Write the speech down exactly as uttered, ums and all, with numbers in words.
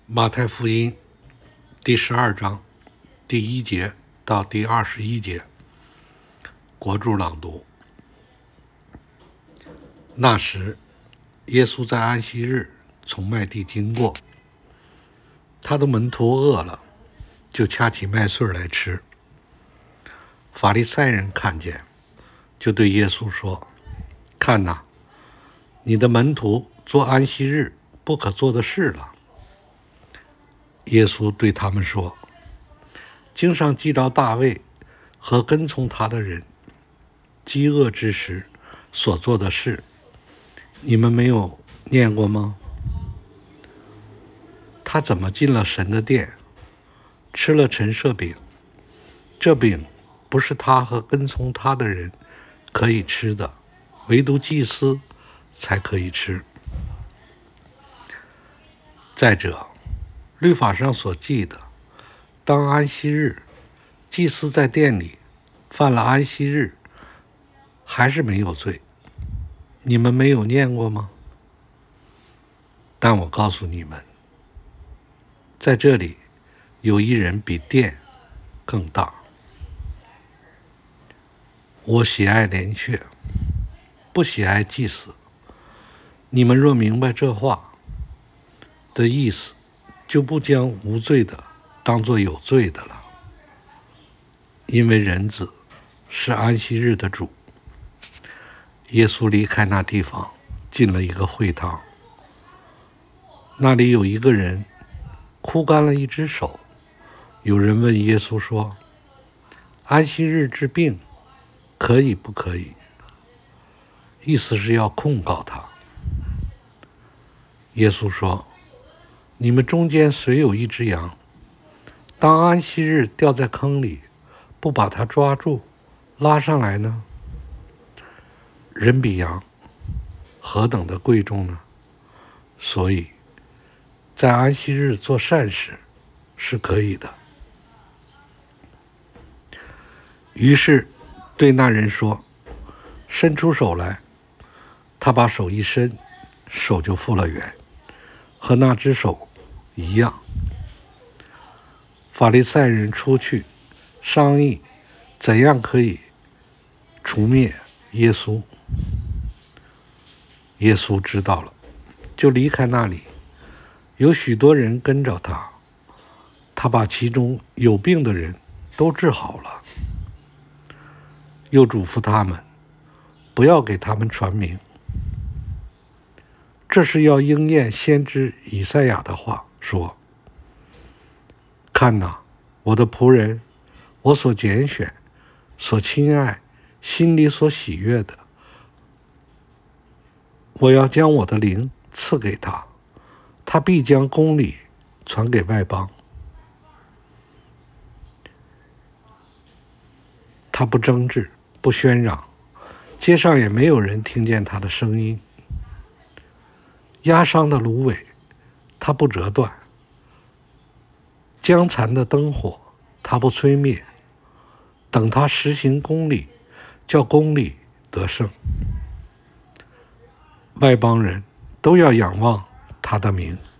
马太福音第十二章第一节到第二十一节，国注朗读。那时，耶稣在安息日从麦地经过，他的门徒饿了，就掐起麦穗来吃。法利赛人看见，就对耶稣说：“看哪，你的门徒做安息日不可做的事了。”耶稣对他们说：“经上记着大卫和跟从他的人饥饿之时所做的事，你们没有念过吗？他怎么进了神的殿，吃了陈设饼，这饼不是他和跟从他的人可以吃的，唯独祭司才可以吃。再者，律法上所记的，当安息日，祭司在殿里犯了安息日，还是没有罪。你们没有念过吗？但我告诉你们，在这里有一人比殿更大。我喜爱连续，不喜爱祭司。你们若明白这话的意思，就不将无罪的当作有罪的了，因为人子是安息日的主。耶稣离开那地方，进了一个会堂，那里有一个人枯干了一只手。有人问耶稣说：“安息日治病可以不可以？”意思是要控告他。耶稣说：“你们中间虽有一只羊，当安息日掉在坑里，不把它抓住拉上来呢？人比羊何等的贵重呢？所以在安息日做善事是可以的。”于是对那人说：“伸出手来。”他把手一伸，手就复了原，和那只手一样。法利赛人出去商议怎样可以除灭耶稣。耶稣知道了，就离开那里，有许多人跟着他。他把其中有病的人都治好了，又嘱咐他们不要给他们传名。这是要应验先知以赛亚的话，说：“看哪，我的仆人，我所拣选、所亲爱、心里所喜悦的，我要将我的灵赐给他，他必将公理传给外邦。他不争执，不喧嚷，街上也没有人听见他的声音。压伤的芦苇他不折断，将残的灯火他不吹灭，等他实行公理，叫公理得胜。外邦人都要仰望他的名。”